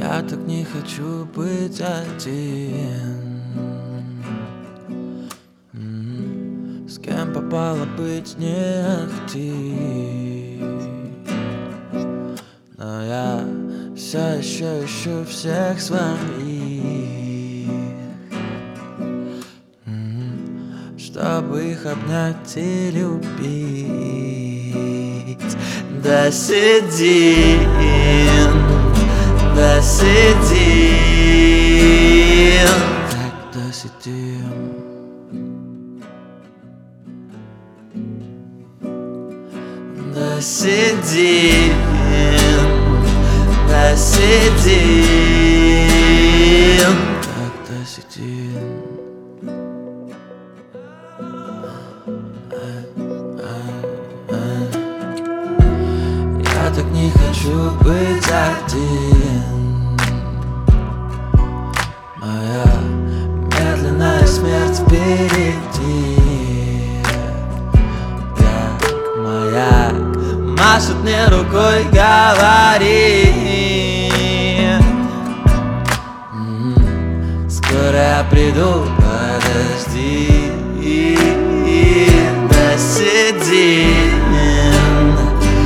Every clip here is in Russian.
Я так не хочу быть один. С кем попало быть не ахти. Но я все еще ищу всех своих, чтобы их обнять и любить. Досидим, досидим, так досидим. Досидим, досидим, так досидим. Я так не хочу быть один. Моя медленная смерть впереди. Как маяк машет мне рукой, говорит: скоро я приду, подожди. Досидим,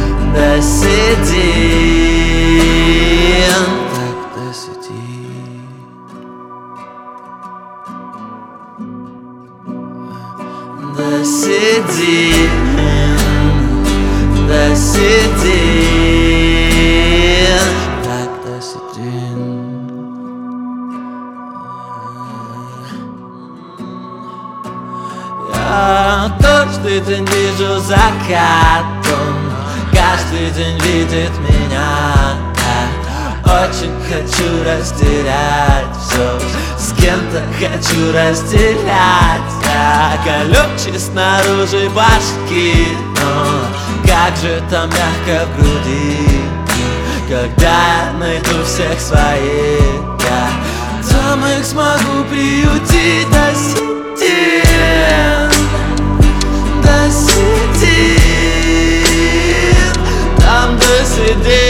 досидим, так досидим. Досидим, досидим, так досидим. Я каждый день вижу закатом, каждый день видит меня. Очень хочу разделять все, с кем-то хочу разделять. Колючий снаружи башки, но как же там мягко в груди. Когда я найду всех своих, я там их смогу приютить. Досидим, досидим, там досидим.